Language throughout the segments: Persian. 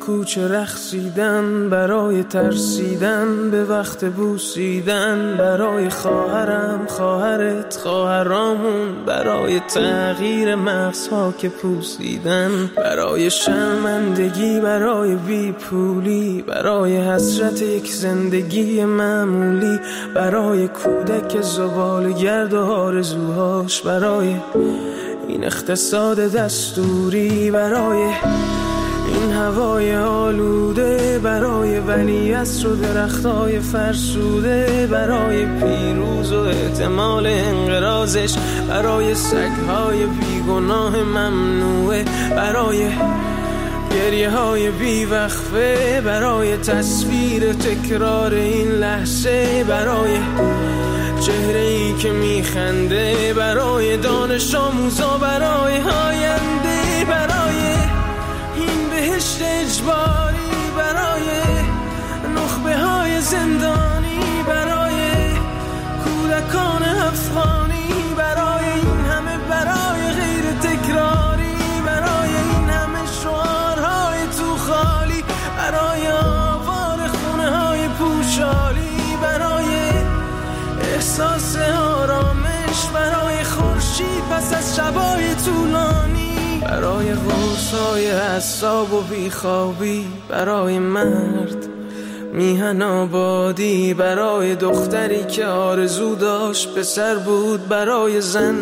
کوچه رقصیدن، برای ترسیدن به وقت بوسیدن، برای خواهرم، خواهرت، خواهرامون، برای تغییر مغزها که پوسیدن، برای شرمندگی، برای بیپولی، برای حسرت یک زندگی معمولی، برای کودک زباله‌گرد و آرزوهاش، برای این اقتصاد دستوری، برای این هوای آلوده، برای ولیعصر و درختای فرسوده، برای پیروز و احتمال انقراضش، برای سگهای بیگناه ممنوعه، برای گریه های بیوقفه، برای تصویر تکرار این لحظه، برای چهره‌ای که میخنده، برای دانش آموزا، برای آینده، برای این بهشت اجباری، برای نخبه های زندانی، برای کودکان افغانی، برای این همه، برای غیر تکراری، برای این همه شعارهای تو خالی، برای آوار خونه های پوشالی، برای احساس آرامش، برای خورشید پس از شبای طولانی، برای قرصای اعصاب و بیخوابی، برای مرد میهن آبادی، برای دختری که آرزو داشت پسر بود، برای زن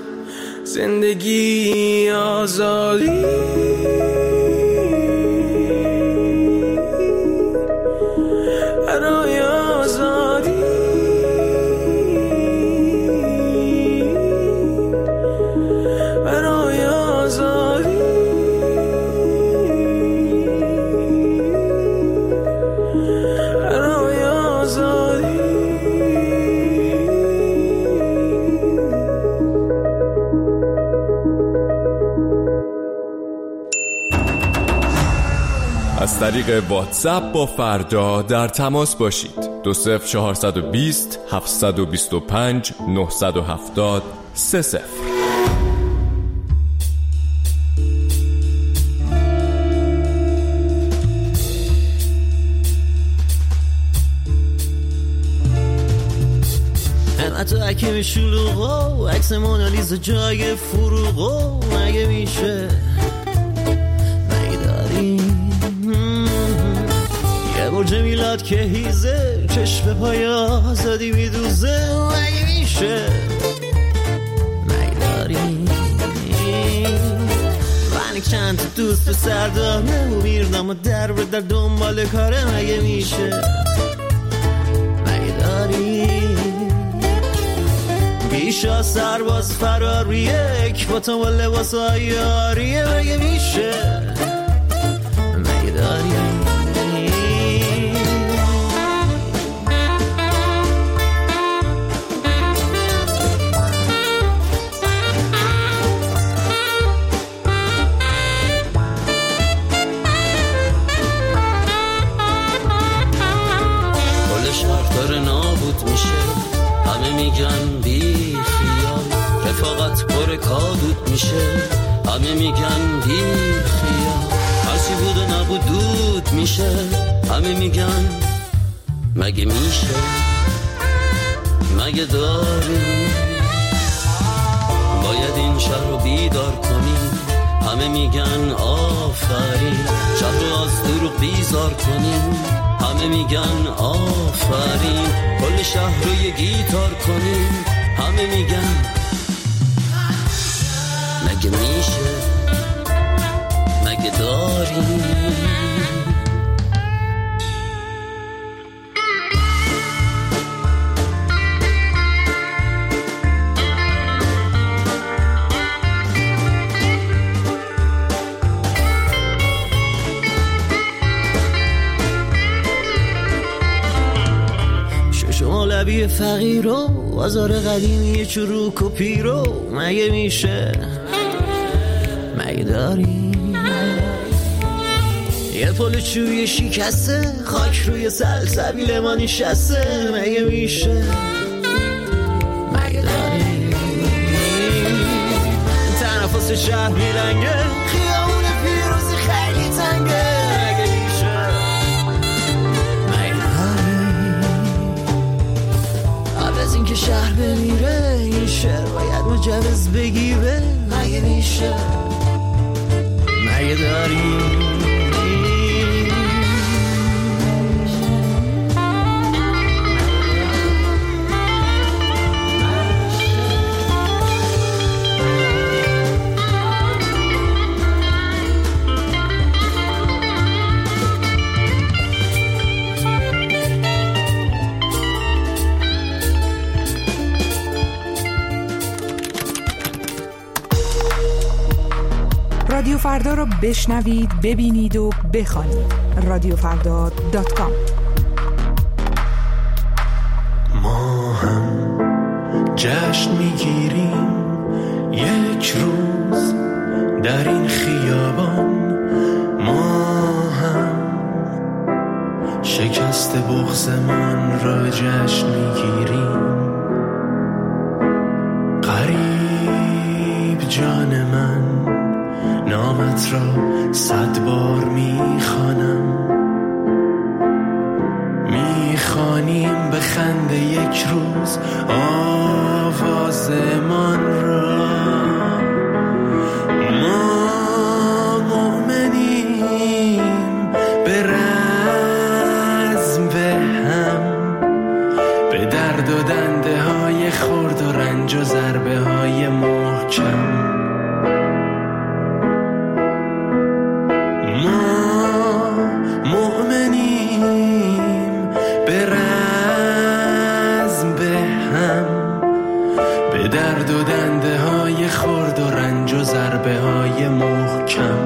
زندگی آزادی، برای آزادی، برای آزادی، برای آزادی. از طریق واتساپ با فردا در تماس باشید. 20420 725 970 30. حتی اکیم شلوغو عکس مونالیزا جای فروغو مگه میشه برج میلاد که هیزه چشم پای آزادی میدوزه مگه میشه مگداری من چند تا دوست و سرداره و میردم و در به در دنبال کاره مگه میشه مگداری بیشا سرباز فراریه یک با تو با لباس های آریه مگه میشه مگداری میگن بی خیال رفاقت پر کادود میشه همه میگن بی خیال هرچی بود و نبود دود میشه همه میگن مگه میشه مگه داری باید این شهر رو بیدار کنیم همه میگن آفرین شهر رو از دروغ بیزار کنیم همه میگن آفرین کل شهر رو یه گیتار کنیم همه میگن مگه میشه مگه داریم لبی فقیر و بازار قدیمی چروک و پیرو مگه میشه مگه داریم یه پل چوبی شکسته خاک روی سلسبیل ما نشسته مگه میشه مگه داریم تنفس شهر میلنگه خیابون پیروزی خیلی تنگه مگه از اینکه شهر بمیره این شعر باید مجوز بگیره. مگه میشه مگه داریم رادیو فردا را بشنوید، ببینید و بخوانید. رادیوفردا.com. ما هم جشن میگیریم یک روز در این خیابان، ما هم شکست بغضمان را جشن میگیریم. غریب جان من نامت را 100 بار میخوانم، میخوانیم به خنده یک روز آوازمان را. ما مؤمنیم به رزم به هم، به درد و دنده های خرد و رنج و ضربه های محکم. درد و دنده های خرد و رنج و ضربه های محکم.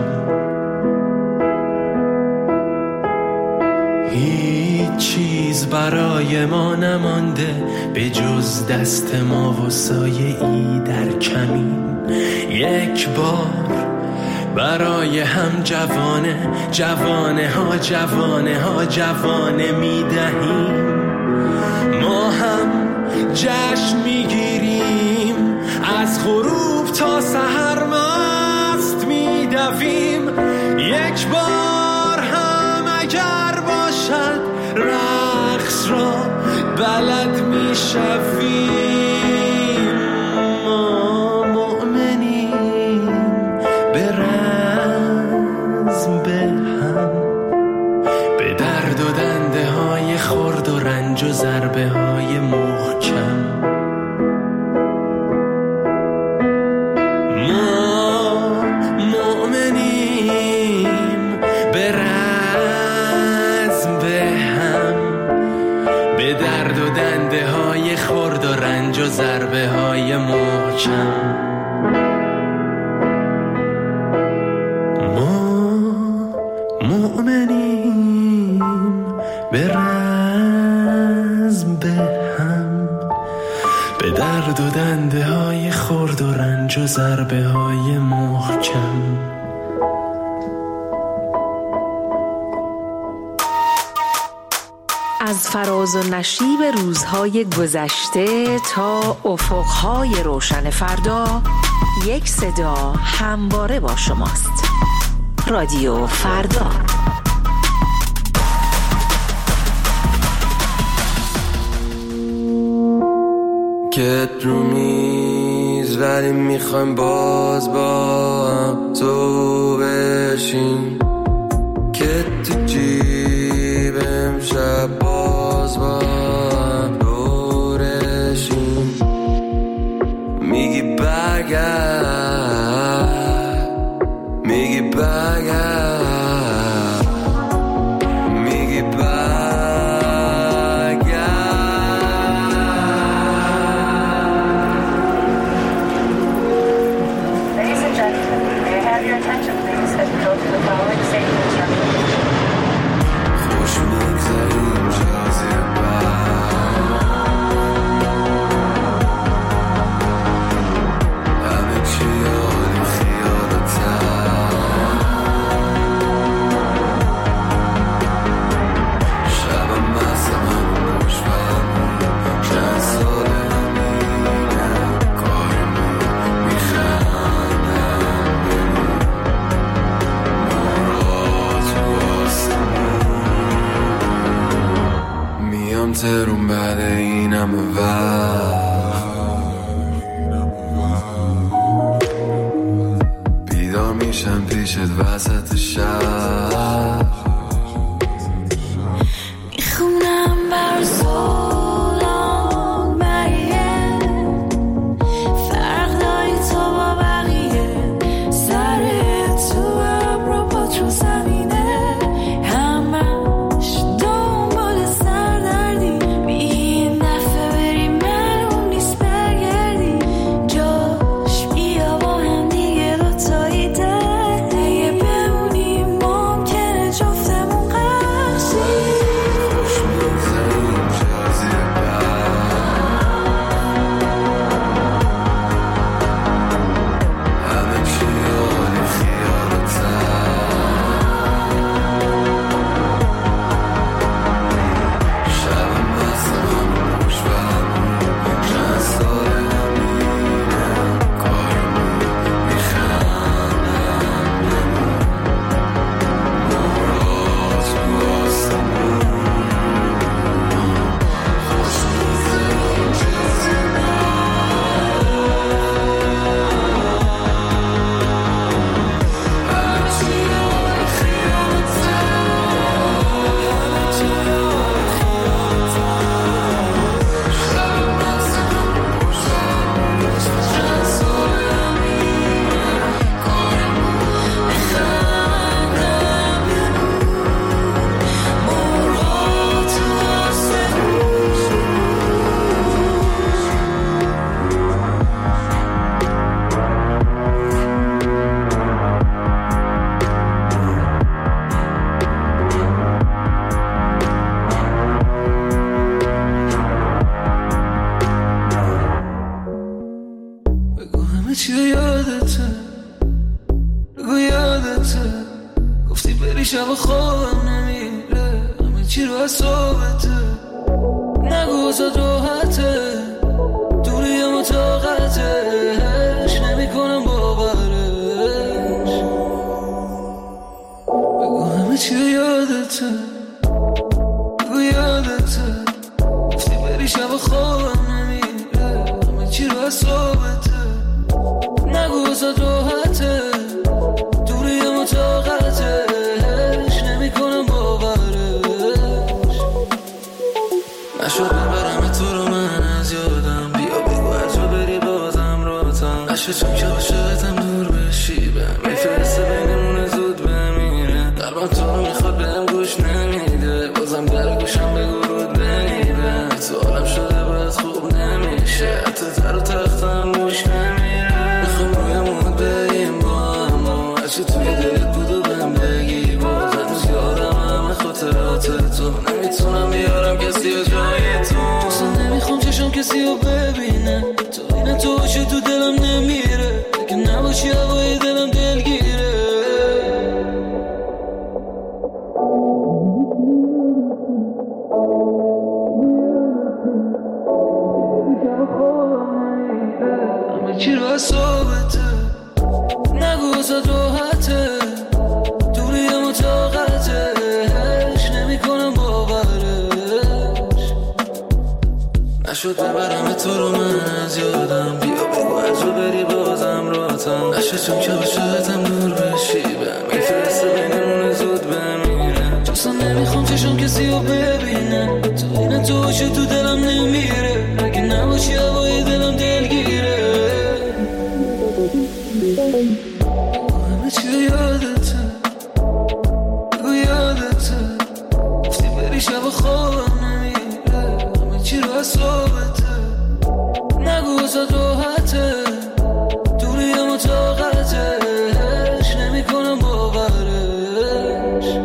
هیچ چیز برای ما نمانده به جز دست ما و سایه ای در کمین. یک بار برای هم جوانه می دهیم. ما هم جشن میگیریم، از غروب تا سحر مست میدویم. یک بار هم اگر باشد رقص را بلد میشویم. ما مؤمنیم به رزم به هم، به درد و دنده های خرد و رنج و ضربه های محکم. ما مؤمنیم به رزم به هم، به درد و دنده های خرد و رنج و ضربه های محکم. ما مؤمنیم به رزم به هم، به درد و دنده های خرد و رنج و ضربه های محکم. از فراز و نشیب روزهای گذشته تا افقهای روشن فردا، یک صدا همواره با شماست. رادیو فردا. که رو میز ولی میخوایم باز با هم تو بشیم، که تو جیب امشب باز با هم دورشیم. میگی برگرد، میگی برگرد، میگی خوش میگذاریم جازه بر چی یادته بگو یادته گفتی بری شب خوابم نمیره همه چی رو اصابته نگو ازت راحته دوری اما طاقتش نمی کنم باورش بگو همه چی یادته بگو یادته گفتی بری شب خوابم نمیره همه چی رو اصابته نگو ازت راحته دوری اما طاقتش نمی کنم باورش نشد ببرم تو رو من از یادم بیا بگو از رو بری بازم راتم نشد چون که عاشقتم دور بشی بهم میفرسته بینمون زود بمیره قلبم تو رو میخواد بهم گوش نمیده بازم در گوشم بگو رود بمیره تو عالم شده باید خوب نمیشه حتی تر و تختم گوش نمیره میخوام رویمون بریم با اما هرچی توی دلت بود و بهم بگی باز هنوز یادم همه خاطرات تو نمیتونم بیارم کسی و جای تو اصلا نمیخوام چشم کسی رو ببینه تو اینه تو باشی تو دلم نمیره اگه نباشی هوای دلم دلگیره همه چی رو اصابته نگو ازت راحته دوری اما طاقتش نمی کنم باورش نشد ببرم تو رو من از یادم بیا بگو از رو بری بازم راتم نشد چون که عاشقتم دور بشی بهم میفرسته بینمون زود بمیره اصلا نمیخوام چشم کسی رو ببینه تو اینه تو باشی تو دلم نمیره اگه نباشی هوای دلم دلگیره همه چی یادته بگو یادته گفتی بری شب خوابم نمیره همه چی رو اصابته نگو ازت راحته دوری اما طاقتش نمی کنم باورش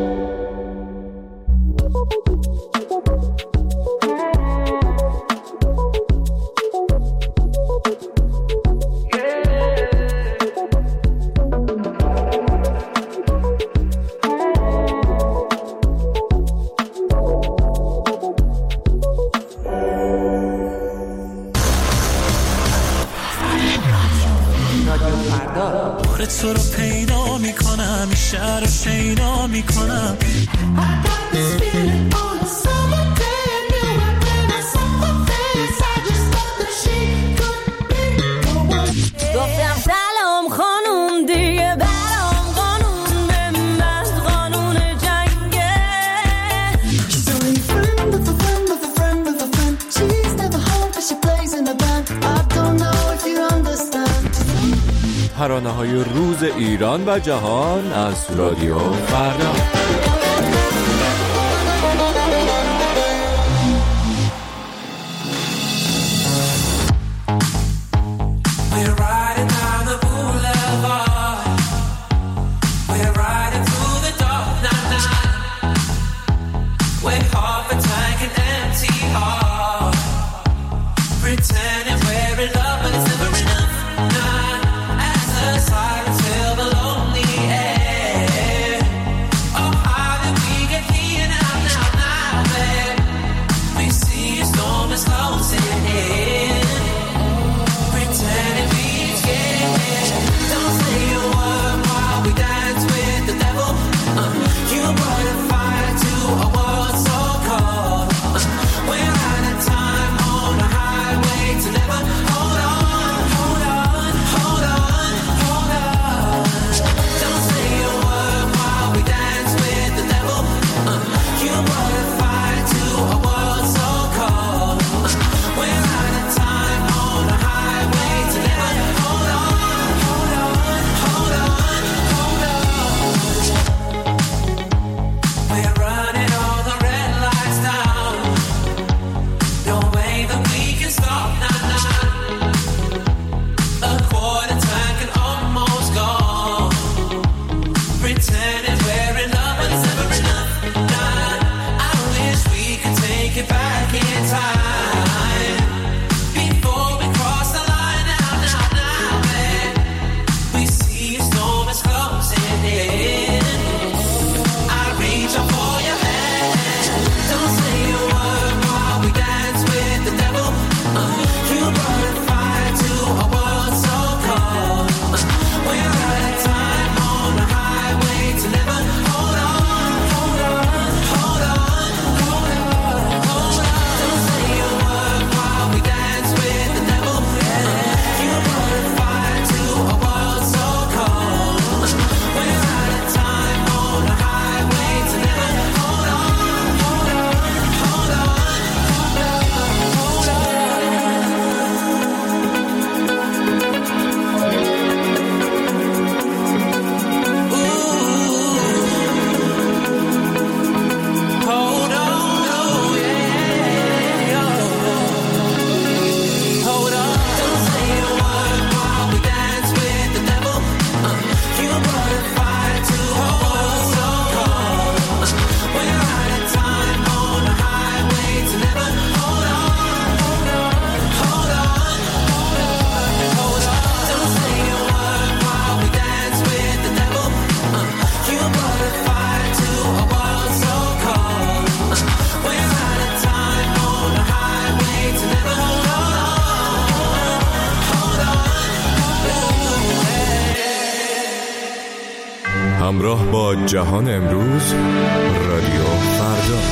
تو رو پیدا میکنم این شهر رو شیدا میکنم گفتم سلام خانوم دیگه برام قانون به من قانون جنگه She's only a friend of a friend of a friend of a friend. She's never home cause she plays in a band. I don't know if you understand. ترانه‌های روز ایران و جهان از رادیو فردا. Siren till the lonely air. همراه با جهان امروز، رادیو فردا.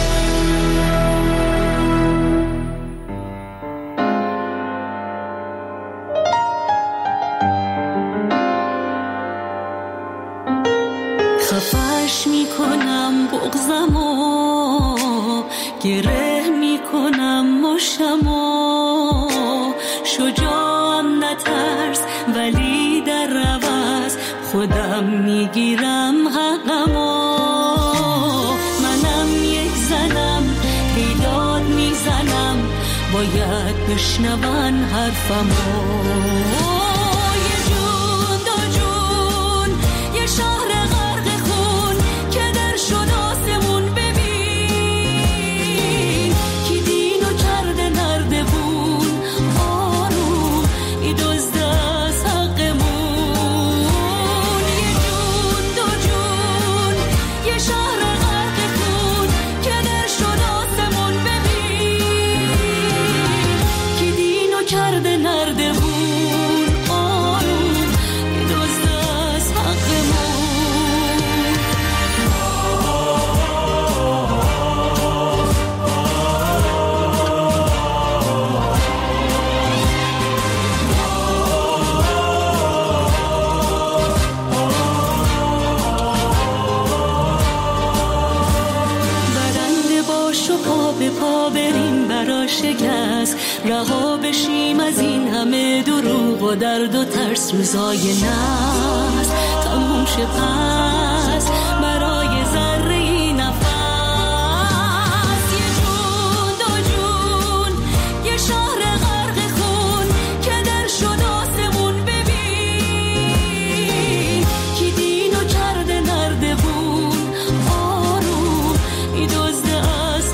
خفش میکنم بغضمو، گره میکنم مشتمو، شجاعم نترس ولی در عوض خودم میگیرم حقمو. منم یک زنم بیداد میزنم، باید بشنون حرفمو. یه جون دو جون، یه شهر غرق خون که در شد آسمون. ببین کی دینو کرده نردبون، آروم ای دزد از حقمون. یه جون دو جون، یه شهر غرق خون که در شد آسمون. ببین کی دینو کرده نردبون، آروم ای دزد از حقمون. برنده باش و پا به پا بریم برا شکست، رها بشیم از این همه دروغ و درد و ترس. روزای ناز تموم شه پس برای ذره نفس. یه جون دو جون، یه شهر غرق خون که در شد آسمون. ببین کی دینو کرده نردبون، آروم ای دزد از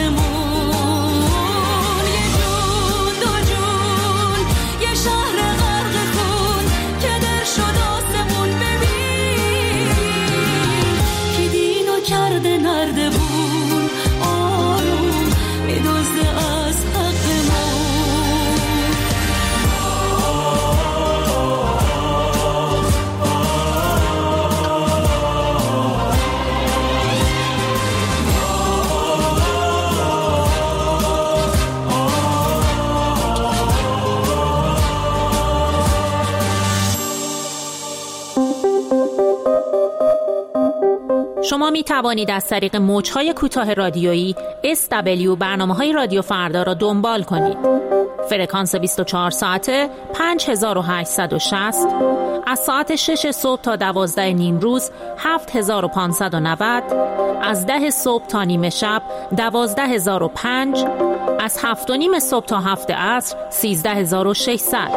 حقمون. یه جون دو جون، یه شهر غرق خون که در شد آسمون. ببین کی دینو کرده نردبون، آروم ای دزد از حقمون. شما می توانید از طریق موج‌های کوتاه رادیویی SW برنامه‌های رادیو فردا را دنبال کنید. فرکانس 24 ساعته 5860، از ساعت 6 صبح تا 12 نیم روز 7590، از 10 صبح تا نیمه شب 12005، از 7 و نیم صبح تا 7 عصر 13600.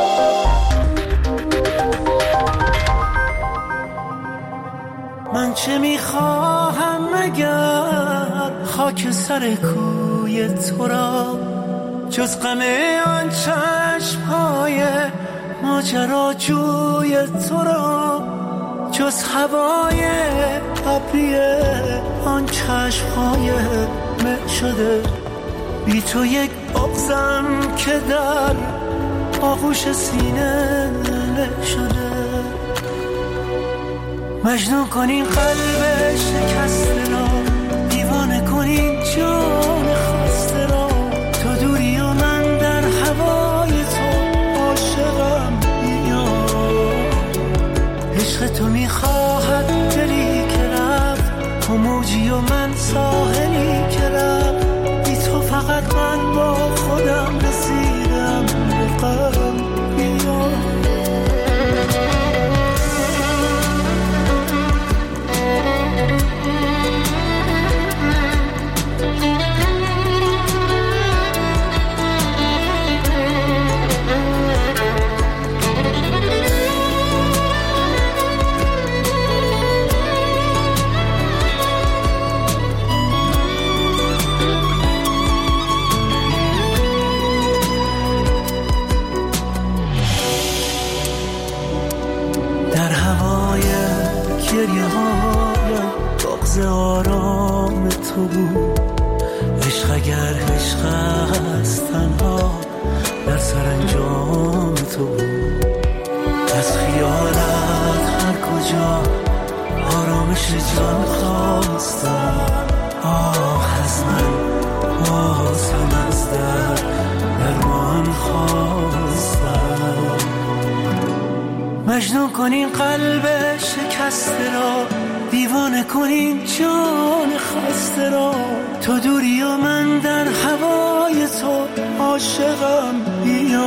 من چه میخواهم مگر خاک سر کوی تو را، جز غم آن چشم‌های ماجراجوی تو را، جز هوای ابری آن چشم‌های مه شده. بی تو یک بغضم که در آغوش سینه له شده. مجنون کنین قلب شکسته را، دیوانه کنین جان خسته را. تو دوری و من در هوای تو عاشقم میاد. عشق تو میخواهد دلی که رفت، تو موجی و من ساحلی که رفت. بی تو فقط من با خودم رسیدم به غم میاد. گریه هایم بغض آرام تو بود. عشق اگر عشق است تنها در سرانجام تو بود. از خیالت هر کجا آرام نوش جان خواستم، آه از من باز هم از درمان خواستم. مجنون کنین قلب شکسته را، دیوانه کنین جان خسته را. تو دوری و من در هوای تو عاشقم، بیا.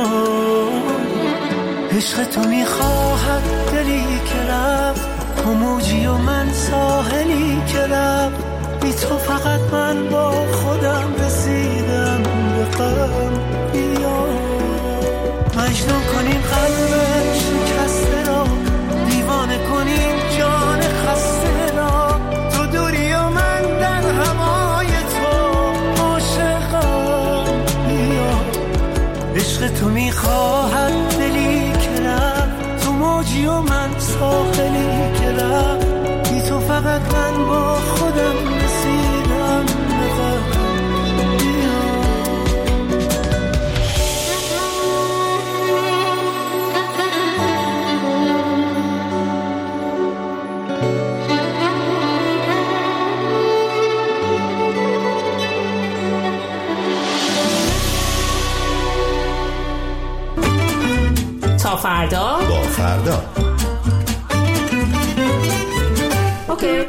عشق تو میخواهد دلی که رفت، تو موجی و من ساحلی که رفت. بی تو فقط من با خودم رسیدم به غم، بیا. مجنون کنین قلب شکسته را، دیوانه کنین جان خسته را. تو دوری و من در هوای تو عاشقم، بیا. عشق تو میخواهد دلی که رفت، تو موجی و من ساحلی که رفت. بی تو فقط من با خودم رسیدم به غم، بیا. تا فردا با فردا. اوکی.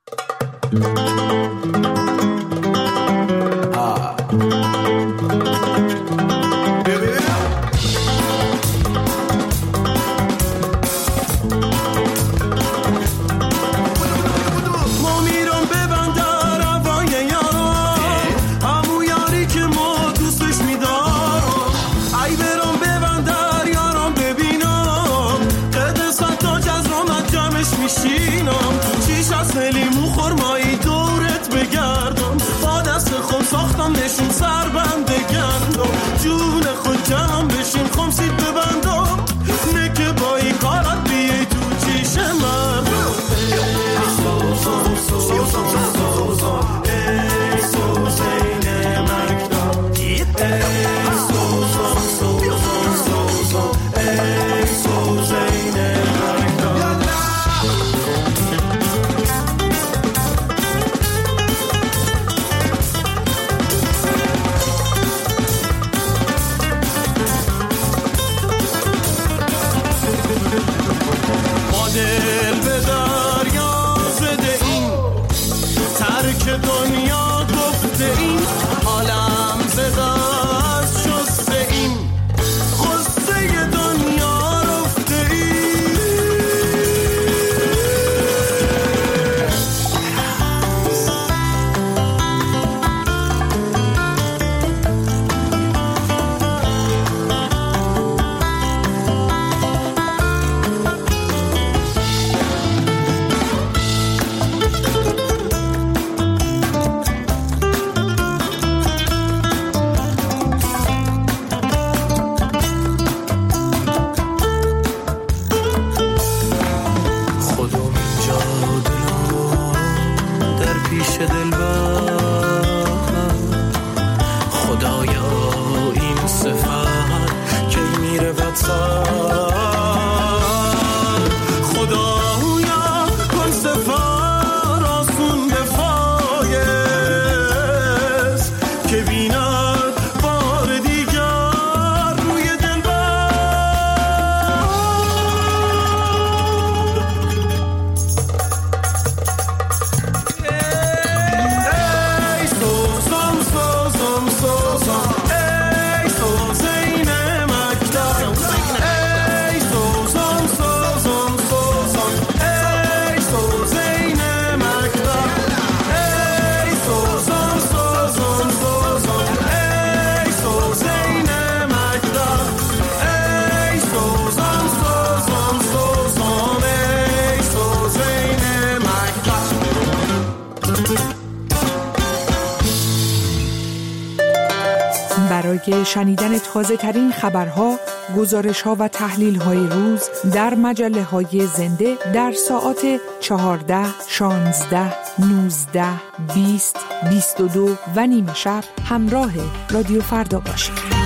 نشون سر بنده گندم، جون خود جمع بشین خمسید ببندم. نه که با این کارت بیای تو چیش مردم. ای سوزان سوزان سوزان، ای سوزین مکدام. ای سوزان سوزان سوزان، ای سوزین مکدام. دل به دریا زده این، ترک دنیا گفته این. حالم زده از شسته این، غصه دنیا رفته برای شنیدن تازه ترین خبرها، گزارش‌ها و تحلیل‌های روز در مجله‌های زنده در ساعات 14, 16, 19, 20, 22 و نیمه شب همراه رادیو فردا باشید.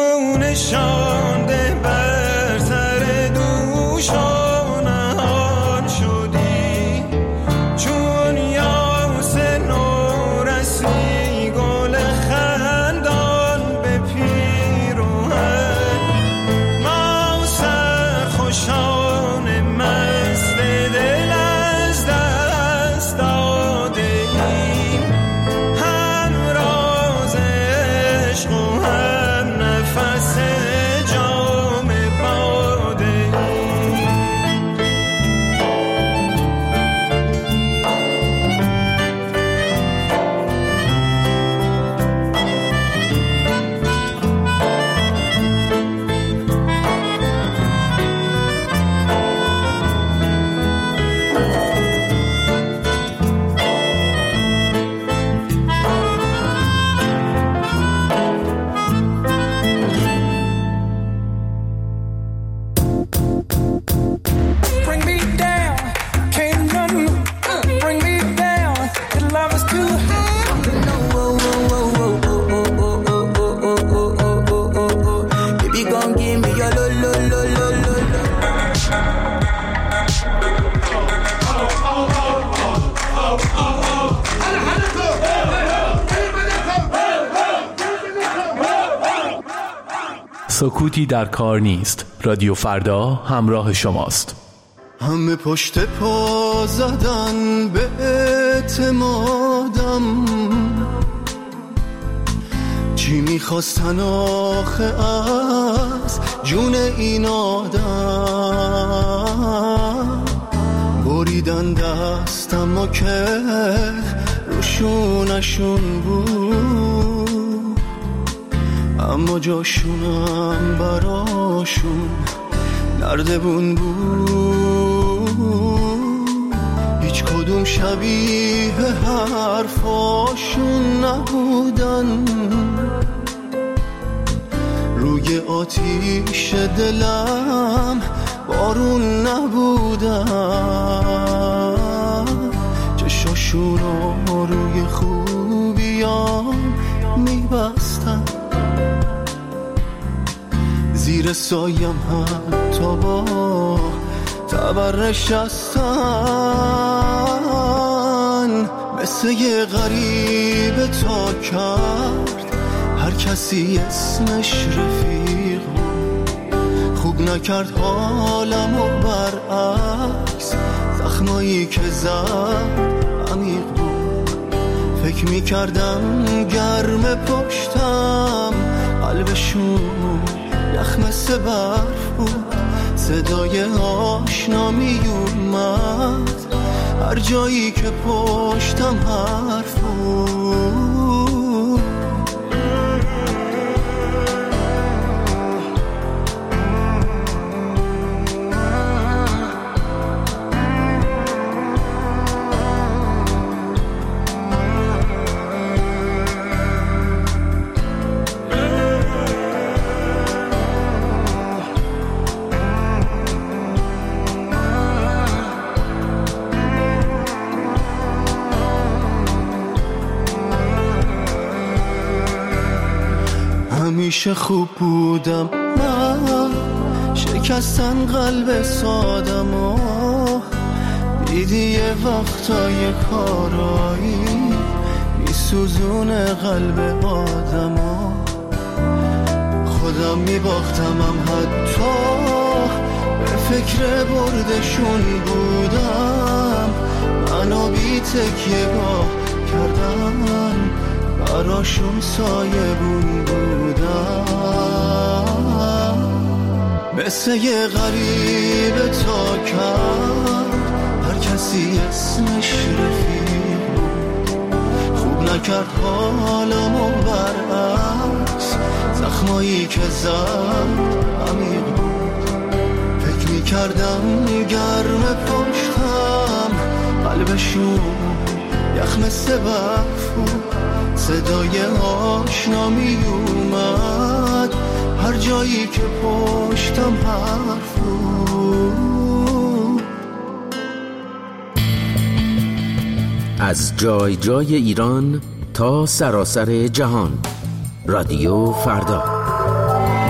نشانده بر سر دوشان نهان شدی، چون یاس نورسی گل خندان به پیراهن. ما سرخوشان مست دل از دست داده ایم، هم راز عشق و هم نفس جام باده ایم. Bring me down, can't nothing bring me down. The love is too high. Baby, gon' give me your lo lo lo lo lo lo. سکوتی در کار نیست. رادیو فردا همراه شماست. همه پشت پا زدن به اعتمادم، چی میخواستن آخه از جون این آدم؟ بریدن دستم و که روشونشون بود، اما جاشونم براشون نردبون بود. هیچ کدوم شبیه حرفاشون نبودن، روی آتیش دلم بارون نبودن. چشاشون رو روی خوبیام میبستن، زیر سایم حتی با تبرش هستن. مثل یه غریب تا کرد هر کسی اسمش رفیق، خوب نکرد حالم و برعکس زخمایی که زد عمیق بود. فکر میکردم گرم پشتم قلبشون یخ مثل برف بود. صدای آشنا می اومد هر جایی که پشتم حرف بود. همیشه خوب بودم، نه شکستن قلب سادم و دیدی یه وقتای کارایی میسوزونه قلب آدم و خودم میباختمم، حتی به فکر بردشون بودم. منو بی تکیه گاه کردن براشون سایبون بودم. مثل یه غریب تا کرد هر کسی اسمش رفیق بود. خوب نکرد حالم و برعکس زخمایی که زد عمیق بود. فکر میکردم گرم پشتم قلبشون یخ مثل برف بود. صدای آشنا می اومد هر جایی که پشتم حرف بود. از جای جای ایران تا سراسر جهان، رادیو فردا.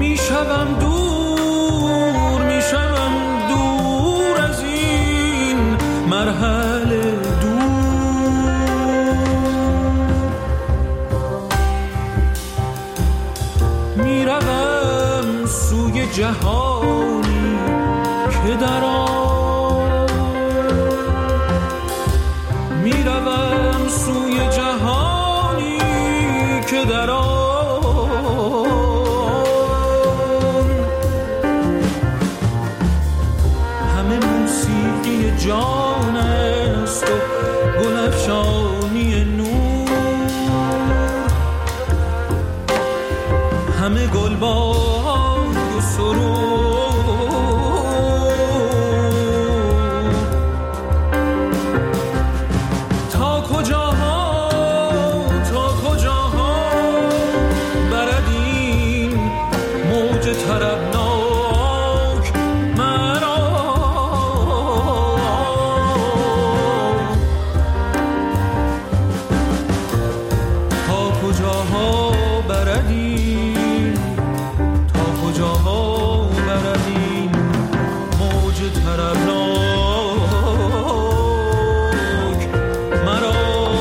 میشوم دور از این مرحله میروم سوی جهانی که در آن میروم سوی جهانی که در آن همه موسیقی جان است و گلفشانی نور، همه گلبانگ و سرود، تا کجاها برد این موج طربناک مرا، تا کجاها برد این، تا کجاها برد این موج طربناک مرا.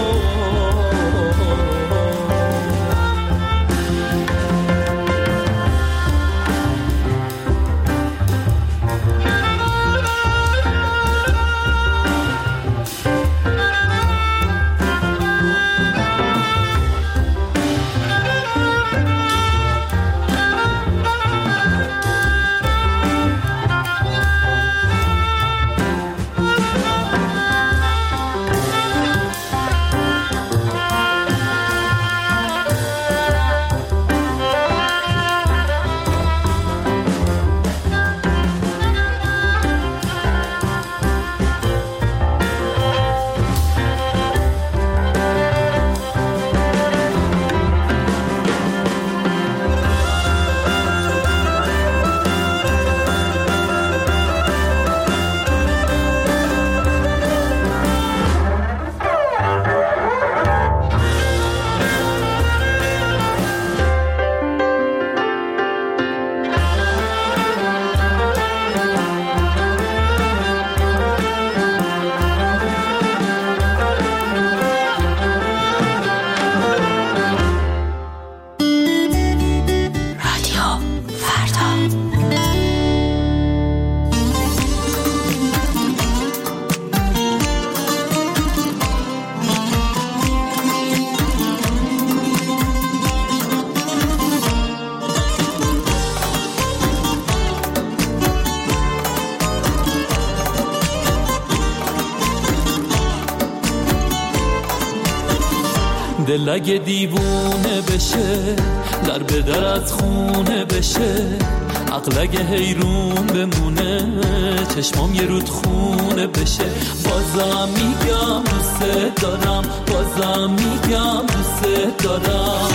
دل اگه دیوونه بشه، در به در از خونه بشه، عقل اگه حیرون بمونه، چشمام یه رود خونه بشه، بازم میگم دوست دارم، بازم میگم دوست دارم.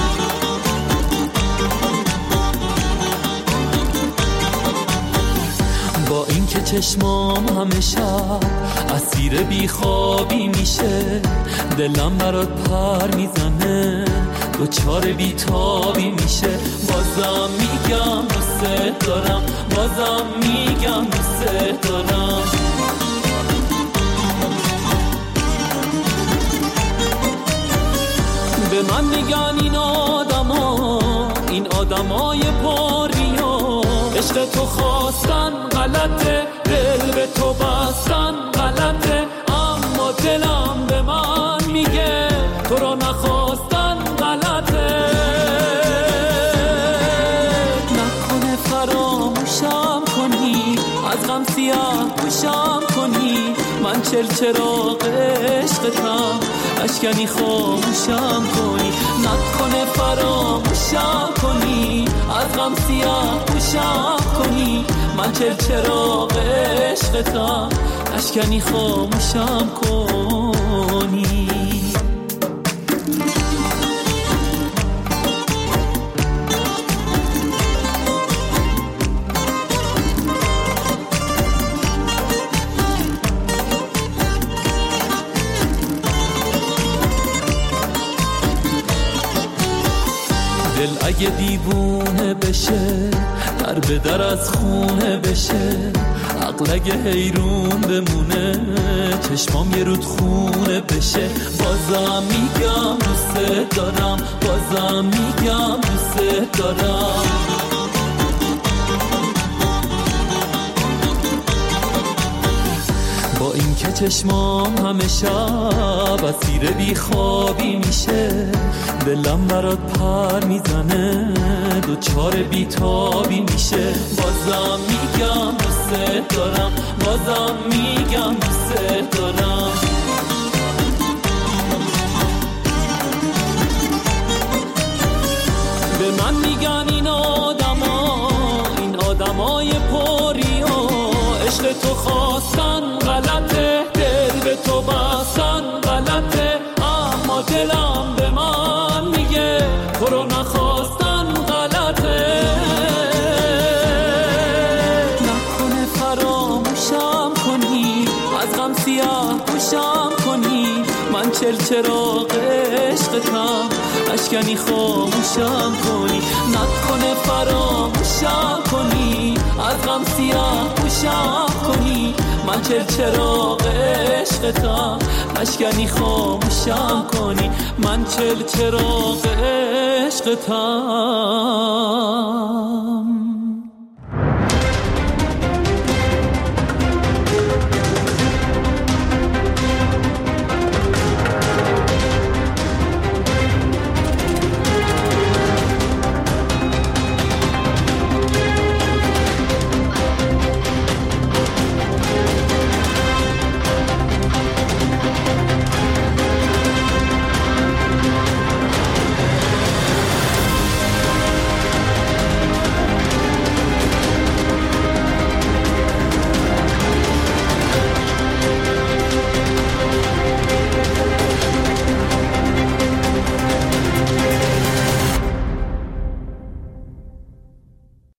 با این که چشمام همه شب اسیر بیخوابی میشه، دلم برات پر میزنه، دوچار بیتابی میشه، بازم میگم دوست دارم، بازم میگم دوست دارم. به من میگن این آدمای پاریا، عشق تو خواستن غلطه، دل به تو بستن غلطه، اما دلم به من میگه تو رو نخواستن غلطه. نکنه فراموشم کنی، از غم سیاه پوشم کنی، من چراغ عشقتم، اشکنی خاموشم کنی. نکنه فراموشم کنی، از غم سیاه پوشم کنی، من چراغ عشقتم، اشکنی خاموشم کنی. دل اگه دیوونه بشه، در به در از خونه بشه، عقل اگه حیرون بمونه، چشمام یه رود خونه بشه. بازم میگم دوست دارم، بازم میگم دوست دارم. با این که چشمام همه شب اسیر بیخوابی میشه، دلم برات پر میزنه، دوچار بیتابی میشه. بازم میگم دوست دارم، بازم میگم دوست دارم. به من میگن این آدمای پریا، عشق تو خواستن غلطه، دل به تو بستن غلطه، اما دلم به من میگه تو رو نخواستن غلطه. نکنه فراموشم کنی، از غم سیاه پوشم کنی، من چراغ عشقتم، اشکنی خاموشم کنی. نکنه فراموشم کنی، از غم سیاه پوشم کنی، من چراغ عشقتم، اشکنی خاموشم کنی، من چراغ عشقتم.